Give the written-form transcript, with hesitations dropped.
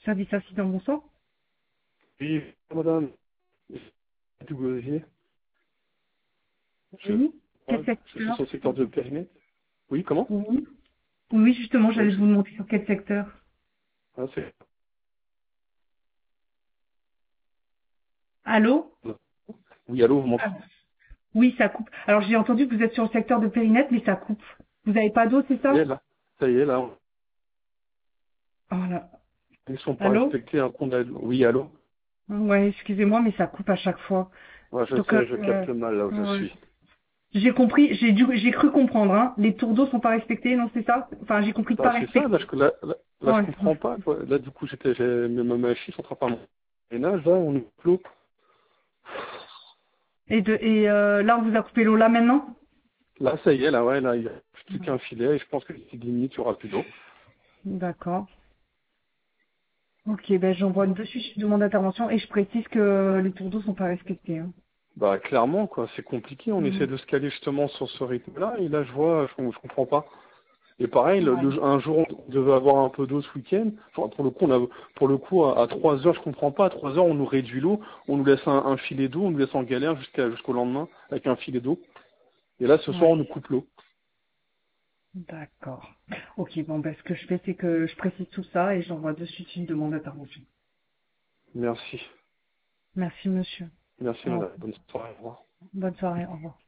Service incident, bonsoir. Oui, madame, W. Je, Oui. Quel je suis secteur? sur le secteur de périmètre. Oui, comment? Oui. Oui, justement, Oui, j'allais vous demander sur quel secteur. ah, c'est... Allô? Oui, allô, vous m'entendez? Ah, oui, ça coupe. Alors, j'ai entendu que vous êtes sur le secteur de périmètre, mais ça coupe. Vous n'avez pas d'eau, c'est Ça y ça? est, là. Ça y est, là. Oh là. Ils sont pas Allô? respectés un qu'on a... Oui, allô? Ouais, excusez-moi, mais ça coupe à chaque fois. Ouais, je Donc, sais, je capte mal là où je ouais. suis. J'ai compris, j'ai cru comprendre, hein. Les tours d'eau sont pas respectés, non, c'est ça? Enfin, j'ai compris Bah, pas c'est ça, là, respectés. là, je Ouais. comprends pas, quoi. Là, du coup, ma fille sont en train de faire mon ménage, là, on est clos. Et là, on vous a coupé l'eau là maintenant? Là, ça y est, là, ouais, là, il y a plus qu'un filet, et je pense que d'ici 10 minutes, il y aura plus d'eau. D'accord. Ok, ben j'envoie de suite une demande d'intervention et je précise que les tours d'eau sont pas respectés. Hein. Bah, clairement, quoi, c'est compliqué, on essaie Mm. de se caler justement sur ce rythme-là, et là, je comprends pas. Et pareil, Ouais. un jour, on devait avoir un peu d'eau ce week-end. Enfin, pour le coup, à 3 heures, je comprends pas. À 3 heures, on nous réduit l'eau, on nous laisse un filet d'eau, on nous laisse en galère jusqu'au lendemain avec un filet d'eau. Et là, ce soir, Ouais. on nous coupe l'eau. D'accord. Ok, bon, ben ce que je fais, c'est que je précise tout ça et j'envoie de suite une demande d'intervention. Merci. Merci, monsieur. Merci, Alors, madame. Bonne soirée. Au revoir. bonne soirée. Au revoir.